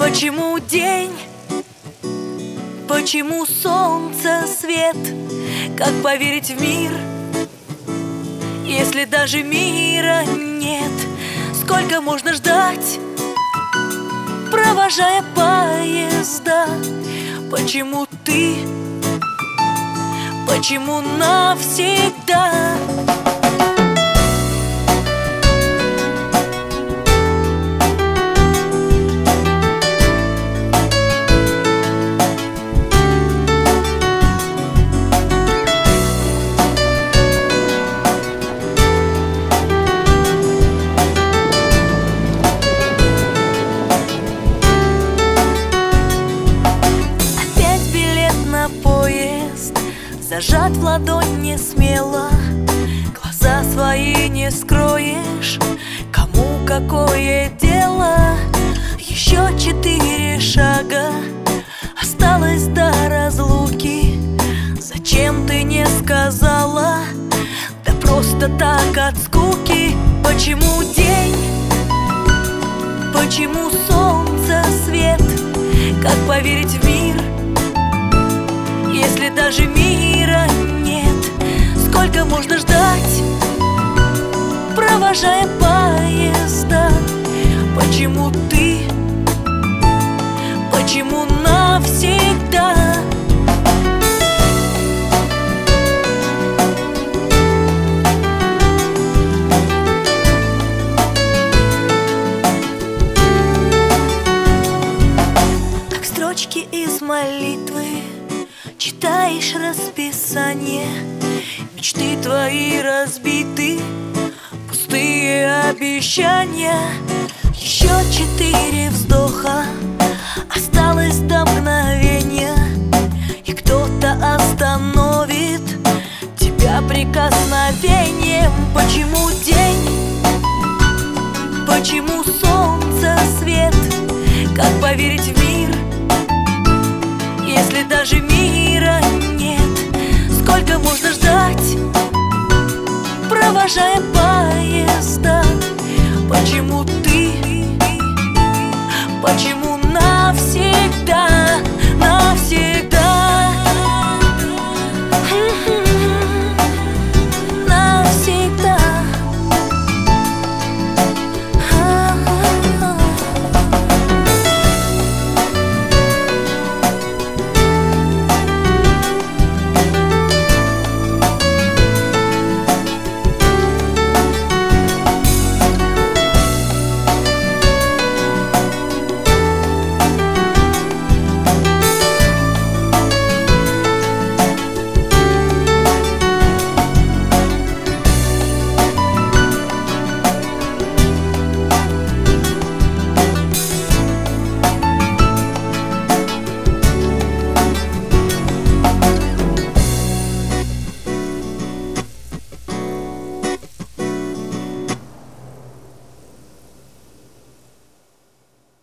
Почему день? Почему солнце свет? Как поверить в мир, если даже мира нет? Сколько можно ждать, провожая поезда? Почему ты? Почему навсегда? Зажат в ладонь не смело, глаза свои не скроешь. Кому какое дело? Еще 4 шага осталось до разлуки. Зачем ты не сказала? Да просто так от скуки. Почему день? Почему солнце свет? Как поверить в мир, если даже мира нет? Сколько можно ждать, провожая поезда? Почему ты? Почему навсегда? Как строчки из молитвы читаешь расписание, мечты твои разбиты, пустые обещания. Еще 4 вздоха осталось до мгновения, и кто-то остановит тебя прикосновением. Почему